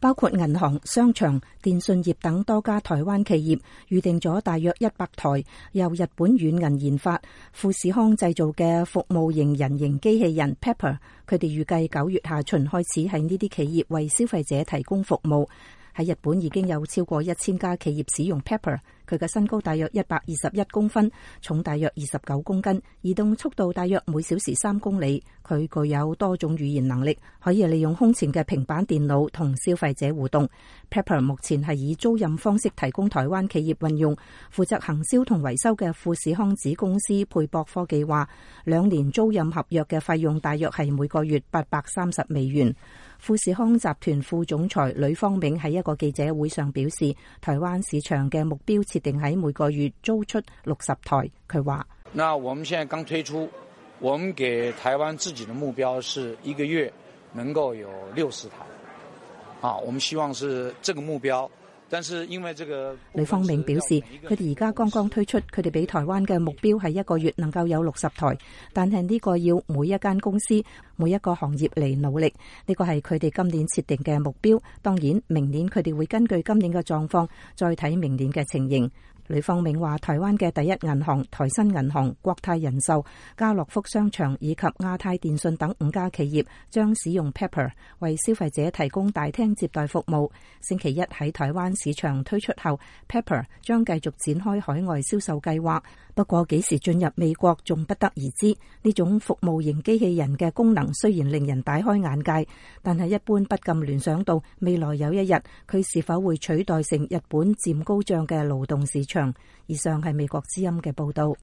包括銀行、商場、電信業等多家台灣企業預定咗大約100台由日本軟銀研發、富士康製造嘅服務型人形機器人 Pepper。佢哋預計9月下旬開始喺呢啲企業為消費者提供服務。喺日本已經有超過1000家企業使用 Pepper。佢嘅身高大約121公分，重大約29公斤，移動速度大約每小時3公里。佢具有多種語言能力，可以利用胸前嘅平板電腦同消費者互動。Pepper 目前係以租賃方式提供台灣企業運用。負責行銷同維修嘅富士康子公司沛博科技話，2年租賃合約嘅費用大約係每個月830美元。富士康集團副總裁呂方銘喺一個記者會上表示，台灣市場嘅目標設定喺每個月租出60台。佢話： 那我們現在剛推出，我們給台灣自己的目標是1個月能夠有60台。我們希望是這個目標。但是因為這個， 呂方銘表示，佢哋而家剛剛推出，佢哋俾台灣嘅目標係1個月能夠有60台，但係呢個要每一間公司、每一個行業嚟努力，呢個係佢哋今年設定嘅目標。當然，明年佢哋會根據今年嘅狀況再睇明年嘅情形。呂方銘話，台灣嘅第一銀行、台新銀行、國泰人壽、家樂福商場以及亞太電信等5家企業將使用 Pepper 為消費者提供大廳接待服務。星期一喺台灣市場推出後， Pepper 將繼續展開海外銷售計劃。不過幾時進入美國仲不得而知。呢種服務型機器人嘅功能雖然令人大開眼界，但係一般不禁聯想到未來有一日佢是否會取代成日本漸高漲嘅勞動市場。以上係美國之音嘅報道。